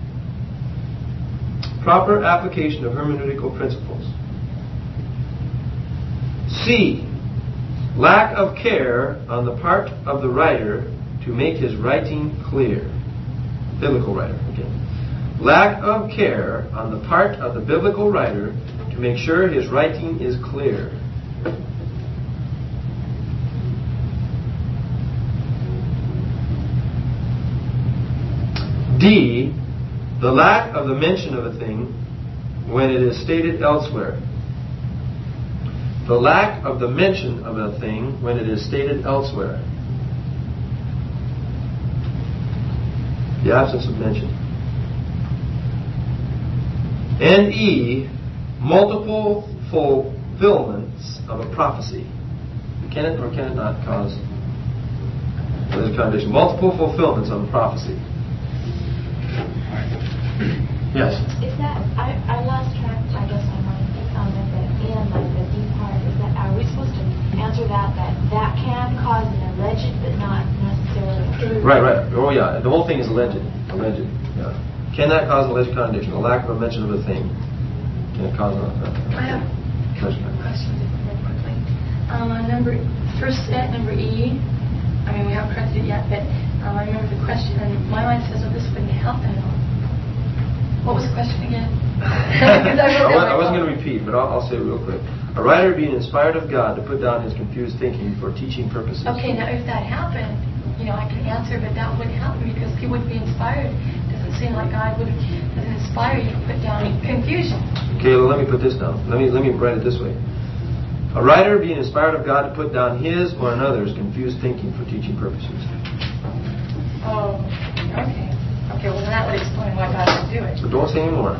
Proper application of hermeneutical principles. C, lack of care on the part of the writer to make his writing clear. Biblical writer, again. Lack of care on the part of the biblical writer to make sure his writing is clear. D, the lack of the mention of a thing when it is stated elsewhere. The lack of the mention of a thing when it is stated elsewhere. The absence of mention. And E, multiple fulfillments of a prophecy. Can it or can it not cause a contradiction? Multiple fulfillments of a prophecy. Yes? Is that, I, I lost track, I guess, on my, um, at the end, like the D part, is that, are we supposed to answer that, that that can cause an alleged, but not necessarily true? Right, right. Oh, yeah. The whole thing is alleged. Alleged, yeah. Can that cause an alleged contradiction? A lack of a mention of a thing. Can it cause a... Uh, I have a couple of questions real quickly. Um, on number, first set, number E, I mean, we haven't corrected it yet, but um, I remember the question, and my mind says, oh, this wouldn't help at all. What was the question again? I, I wasn't going to repeat, but I'll, I'll say it real quick. A writer being inspired of God to put down his confused thinking for teaching purposes. Okay, now if that happened, you know, I can answer, but that wouldn't happen because he wouldn't be inspired. Doesn't seem like God would doesn't inspire you to put down confusion. Okay, well, let me put this down. Let me let me write it this way. A writer being inspired of God to put down his or another's confused thinking for teaching purposes. Oh, okay. Okay, well, then that would explain why God would do it. So don't say any more.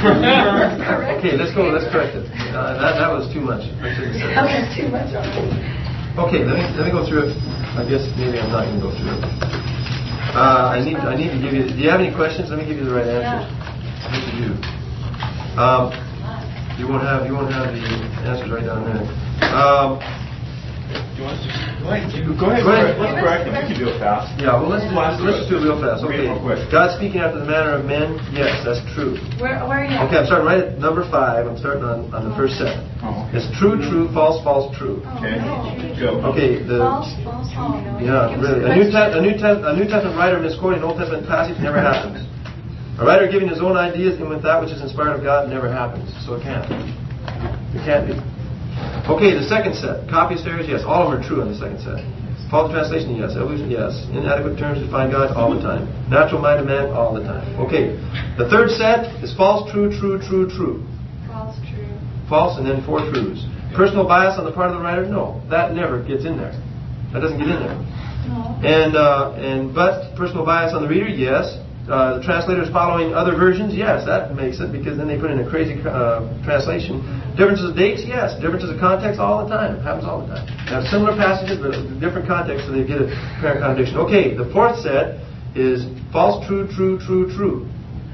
Okay, let's go. Let's correct it. Uh, that that was too much. I shouldn't have said that. Okay, too much already. Okay, let me let me go through it. I guess maybe I'm not going to go through it. Uh, I need I need to give you. Do you have any questions? Let me give you the right answers. Yes, you do. Um, you won't have you won't have the answers right down there. Um, Do you want to just go ahead? You- Go ahead. Go ahead. Let's correct it. You can do it fast. yeah, well let's do, let's just do it real fast. Read it Okay. real quick. God speaking after the manner of men. Yes, that's true. Where, where are you? Okay, I'm starting right at number five. I'm starting on, on the first set. Oh, okay. It's true, true, false, false, true. Oh, Okay. no. Go. Okay, the False, false, oh, no. yeah, Give us really. the A New, question. te- a, New te- a New Testament writer misquoting an Old Testament passage never happens. A writer giving his own ideas in with that which is inspired of God never happens. So it can't. It can't be. Okay, the second set. Copyist errors, yes. All of them are true on the second set. Faulty translation, yes. Evolution, yes. Inadequate terms to define God, all the time. Natural minded man, all the time. Okay. The third set is false, true, true, true, true. False, true. False, and then four truths. Personal bias on the part of the writer, no. That never gets in there. That doesn't get in there. No. And uh, and but personal bias on the reader, yes. Uh, the translators following other versions, yes, that makes it because then they put in a crazy uh, translation. Differences of dates, yes. Differences of context, all the time. Happens all the time. They have similar passages but different contexts, so they get a apparent contradiction. Okay, the fourth set is false, true, true, true, true.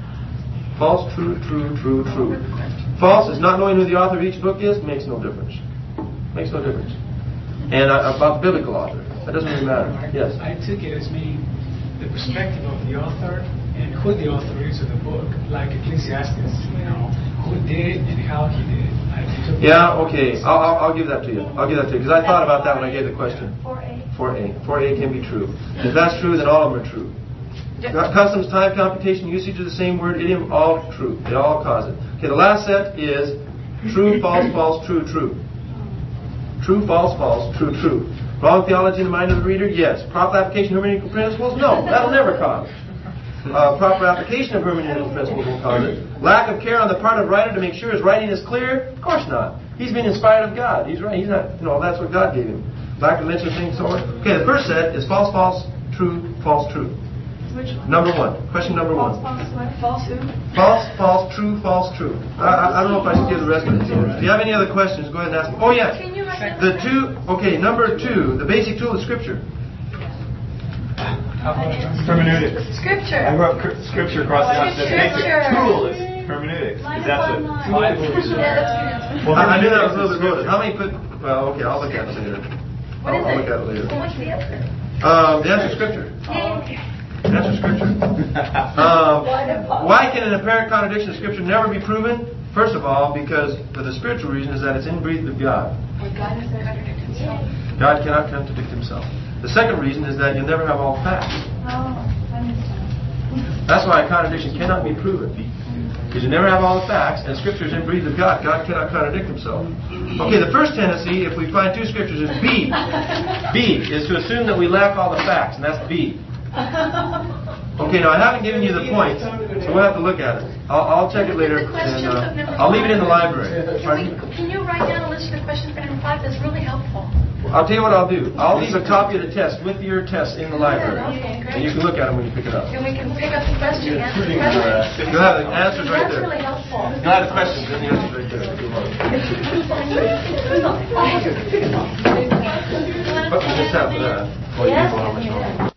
False, true, true, true, true. False is not knowing who the author of each book is. Makes no difference. Makes no difference. And uh, about the biblical author, that doesn't really matter. Yes. I took it as meaning the perspective of the author and who the author is of the book, like Ecclesiastes, you know, who did and how he did. I took Yeah, okay. I'll, I'll, I'll give that to you. I'll give that to you. Because I thought about that when I gave the question. four A. four A. four A can be true. If that's true, then all of them are true. Customs, time, computation, usage of the same word, idiom, all true. They all cause it. Okay, the last set is true, false, false, true, true. True, false, false, true, true. Wrong theology in the mind of the reader? Yes. Proper application of hermeneutical principles? No. That'll never cause it. Uh, proper application of hermeneutical principles will cause it. Lack of care on the part of the writer to make sure his writing is clear? Of course not. He's been inspired of God. He's right. He's not, you know, that's what God gave him. Lack of mention of things, so on. Okay, the first set is false, false, true, false, true. Which one? Number one. Question number False, one. false, what? False who? False, false, true, false, true. I, I, I don't know if I should give the rest of it to you. If you have any other questions, go ahead and ask me. Oh, yeah. Can you write down The two, okay, number two, the basic tool of Scripture. Hermeneutics. Scripture. I wrote cr- scripture across the top. The basic Scripture. tool is hermeneutics. Line Is that upon the line. Bible. Yeah, that's good. Well, I, I knew that was a hermeneutics little bit is loaded. scripture. How many put, well, okay, I'll look at it later. What I'll, is I'll it? look at it later. Well, what's the answer? Um, the answer is Scripture. Oh, okay. The answer is Scripture. Um, why can an apparent contradiction of Scripture never be proven? First of all, because for the spiritual reason is that it's inbreathed of God. Well, God doesn't contradict himself. God cannot contradict himself. The second reason is that you'll never have all facts. Oh, I understand. That's why a contradiction cannot be proven. Because you never have all the facts, and Scripture is inbreathed of God. God cannot contradict himself. Okay, the first tendency, if we find two Scriptures, is B. B is to assume that we lack all the facts, and that's B. Okay, now I haven't given you the points, so we'll have to look at it. I'll, I'll check it later, The questions and of number uh, I'll leave it in the five. library. Can, we, can you write down a list of the questions for number five? That's really helpful. I'll tell you what I'll do. I'll leave a copy of the test with your test in the library, Okay, great. and you can look at them when you pick it up. And we can pick up the question, answer the Pretty question. good. You'll have the answers right That's there. really helpful. You'll have the questions and the answers right there. What was the test for that? Well, you know how much longer.